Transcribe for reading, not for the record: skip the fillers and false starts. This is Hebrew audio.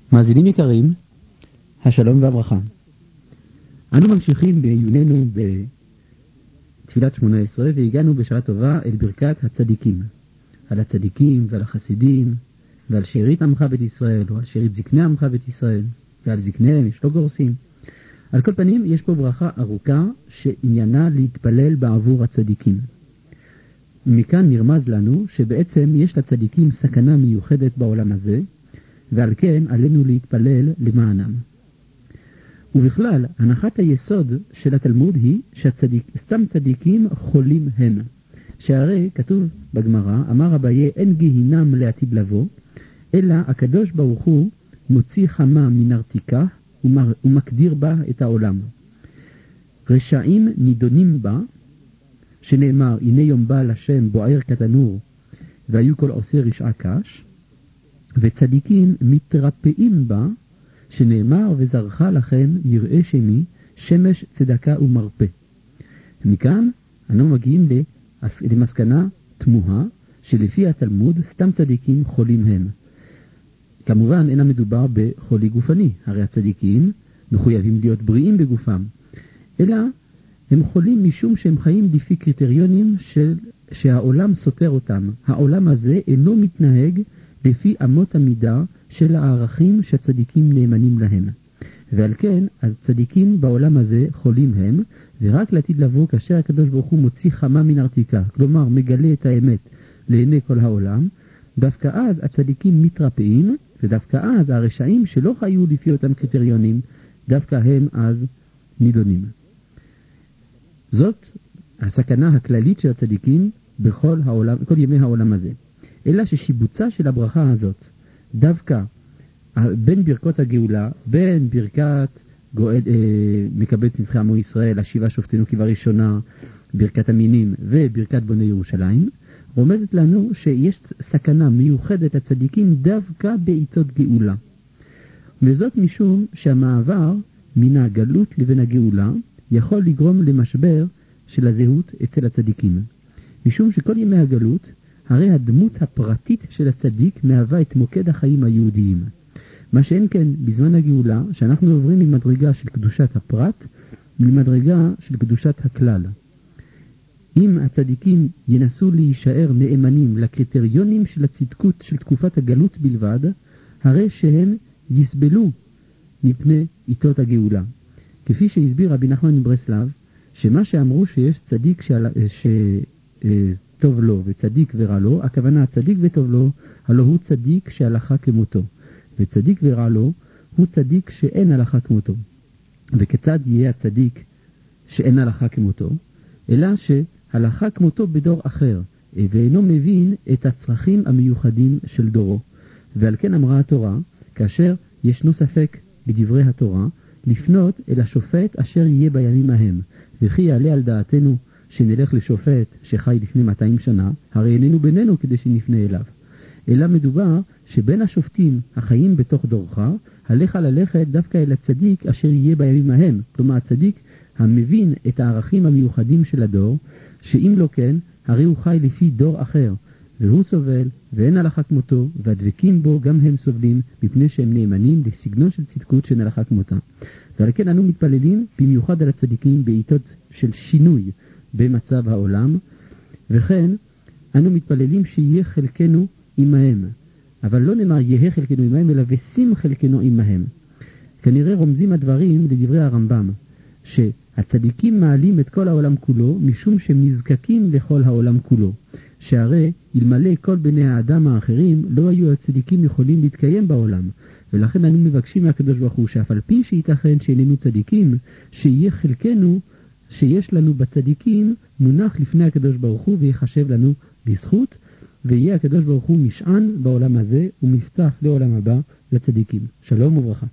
מאזינים יקרים, השלום והברכה. אנו ממשיכים בעיוננו בתפילת 18 והגענו בשעה טובה אל ברכת הצדיקים. על הצדיקים ועל החסידים ועל שארית עמך בית ישראל או על שארית זקני עמך בית ישראל ועל זקניהם יש לא גורסים. על כל פנים יש פה ברכה ארוכה שעניינה להתפלל בעבור הצדיקים. מכאן נרמז לנו שבעצם יש לצדיקים סכנה מיוחדת בעולם הזה, ועל כן עלינו להתפלל למענם. ובכלל, הנחת היסוד של התלמוד היא שסתם צדיקים חולים הם. שהרי כתוב בגמרא, אמר אביי אין גיהינם לעתיד לבוא, אלא הקדוש ברוך הוא מוציא חמה מנרתיקה ומקדיר בה את העולם. רשעים נידונים בה, שנאמר הנה יום בא לשם בוער כתנור והיו כל עושה רשעה קש, וצדיקים מתרפאים בה, שנאמר וזרחה לכם יראה שמי שמש צדקה ומרפא. מכאן אנו מגיעים למסקנה תמוהה שלפי התלמוד סתם צדיקים חולים הם. כמובן אינה מדובר בחולי גופני, הרי הצדיקים מחויבים להיות בריאים בגופם, אלא הם חולים משום שהם חיים לפי קריטריונים שהעולם סותר אותם. העולם הזה אינו מתנהג לפי אמות המידה של הערכים שהצדיקים נאמנים להם. ועל כן, הצדיקים בעולם הזה חולים הם, ורק לעתיד לבוא כאשר הקדוש ברוך הוא מוציא חמה מנרתיקה, כלומר מגלה את האמת לעיני כל העולם, דווקא אז הצדיקים מתרפאים, ודווקא אז הרשעים שלא חיו לפי אותם קריטריונים, דווקא הם אז נידונים. זאת הסכנה הכללית של הצדיקים בכל ימי העולם הזה. אלא ששיבוצה של הברכה הזאת, דווקא בין ברכות הגאולה, בין ברכת מקבץ נבחי עמו ישראל, השיבה שופטינו כבראשונה, ברכת המינים וברכת בוני ירושלים, רומזת לנו שיש סכנה מיוחדת לצדיקים דווקא בעיתות גאולה. וזאת משום שהמעבר מן הגלות לבין הגאולה יכול לגרום למשבר של הזהות אצל הצדיקים. משום שכל ימי הגלות, הרי הדמות הפרטית של הצדיק מהווה את מוקד החיים היהודיים. מה שאין כן בזמן הגאולה, שאנחנו עוברים ממדרגה של קדושת הפרט למדרגה של קדושת הכלל. אם הצדיקים ינסו להישאר נאמנים לקריטריונים של הצדקות של תקופת הגלות בלבד, הרי שהם יסבלו מפני עיתות הגאולה. כפי שהסביר רבי נחמן מברסלב, שמה שאמרו שיש צדיק טוב לו וצדיק ורע לו, הכוונה צדיק וטוב לו, הלא הוא צדיק שהלכה כמותו, וצדיק ורע לו הוא צדיק שאין הלכה כמותו. וכיצד יהיה הצדיק שאין הלכה כמותו? אלא שהלכה כמותו בדור אחר, ואינו מבין את הצרכים המיוחדים של דורו. ועל כן אמרה התורה, כאשר ישנו ספק בדברי התורה, לפנות אל השופט אשר יהיה בימים ההם, וכי יעלה על דעתנו שנלך לשופט שחי לפני 200 שנה, הרי איננו בינינו כדי שנפנה אליו. אלא מדובר שבין השופטים החיים בתוך דורך, עליך ללכת דווקא אל הצדיק אשר יהיה בימים ההם. כלומר הצדיק המבין את הערכים המיוחדים של הדור, שאם לא כן, הרי הוא חי לפי דור אחר, והוא סובל ואין הלכה כמותו, והדבקים בו גם הם סובלים מפני שהם נאמנים לסגנון של צדקות שאין הלכה כמותה. ועל כן אנו מתפללים במיוחד על הצדיקים בעיתות של שינוי במצב העולם, וכן אנו מתפללים שיהיה חלקנו עמהם. אבל לא נאמר יהיה חלקנו עמהם, אלא ושים חלקנו עמהם. כנראה רומזים הדברים לדברי הרמב"ם, שהצדיקים מעלים את כל העולם כולו משום שהם נזקקים לכל העולם כולו. שהרי אלמלא כל בני האדם האחרים לא היו הצדיקים יכולים להתקיים בעולם. ולכן אנו מבקשים מהקדוש ברוך הוא שאף על פי שייתכן שאיננו צדיקים, שיהיה חלקנו שיש לנו בצדיקים מונח לפני הקדוש ברוך הוא ויחשב לנו לזכות, ויהיה הקדוש ברוך הוא משען בעולם הזה ומפתח לעולם הבא לצדיקים. שלום וברכה.